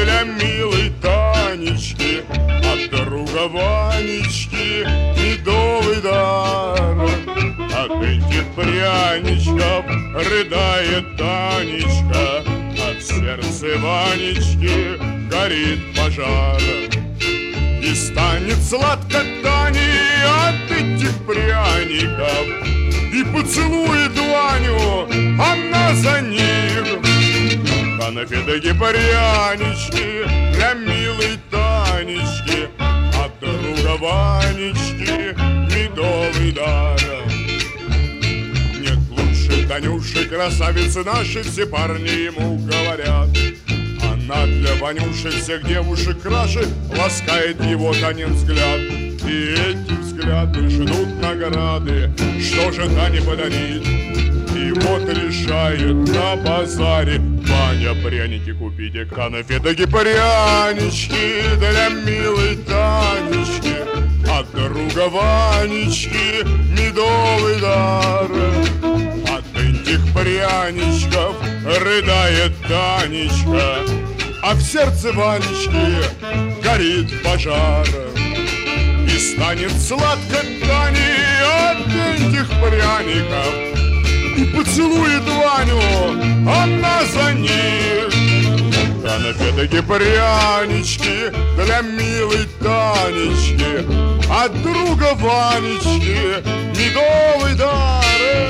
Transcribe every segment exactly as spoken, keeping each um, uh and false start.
для милой Танечки, от друга Ванечки медовый дар. От этих пряничков рыдает Танечка, а в сердце Ванечки горит пожар. И станет сладко Тане от этих пряников, и поцелует Ваню она за них. Конфеты прянички для милой Танечки, от друга Ванечки медовый дар. Нет лучше Танюши, красавицы наши, все парни ему говорят. Она для Ванюши всех девушек краше, ласкает его Танин взгляд. И эти взгляды ждут награды, что же Тане подарит. И вот решает на базаре Ваня пряники купить. И конфетки прянички для милой Танечки, от друга Ванечки медовый дар. От этих пряничков рыдает Танечка, а в сердце Ванечки горит пожар. И станет сладко Тане от этих пряников, и поцелует Ваню она за них. Конфетки прянички для милой Танечки, от друга Ванечки медовый дар.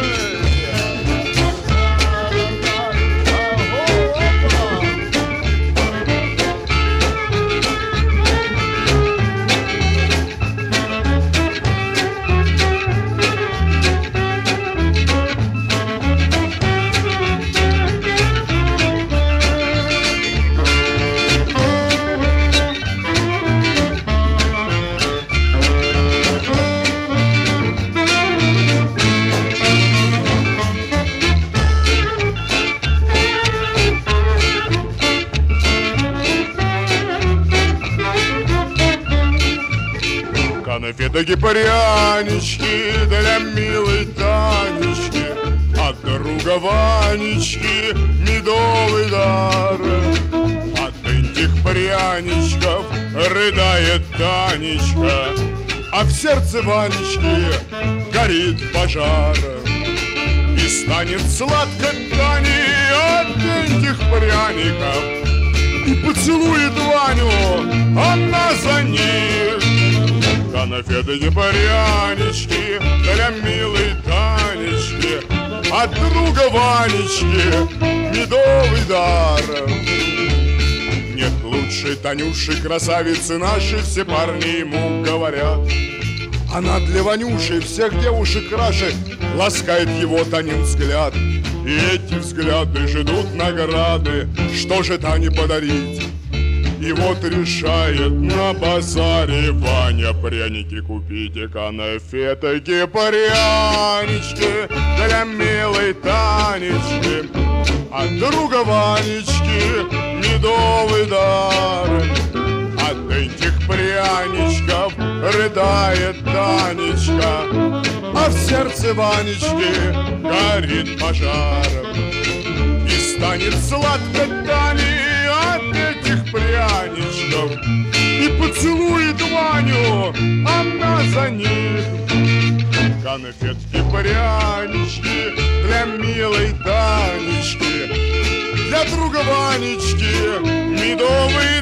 Конфетки прянички для милой Танечки, от друга Ванечки медовый дар. От этих пряничков рыдает Танечка, а в сердце Ванечки горит пожар. И станет сладко Тане от этих пряников, и поцелует Ваню она за них. Конфеты прянички для милой Танечки, от друга Ванечки медовый дар. Нет лучше Танюши, красавицы наши, все парни ему говорят. Она для Ванюши всех девушек краше, ласкает его Танин взгляд. И эти взгляды ждут награды, что же Тане подарить. И вот решает на базаре Ваня пряники купить. И конфетки прянички для милой Танечки, от друга Ванечки медовый дар. От этих пряничков рыдает Танечка, а в сердце Ванечки горит пожар. И станет сладко Тане от этих пряничков, и поцелует Ваню она за них. Конфетки прянички для милой Танечки, для друга Ванечки медовый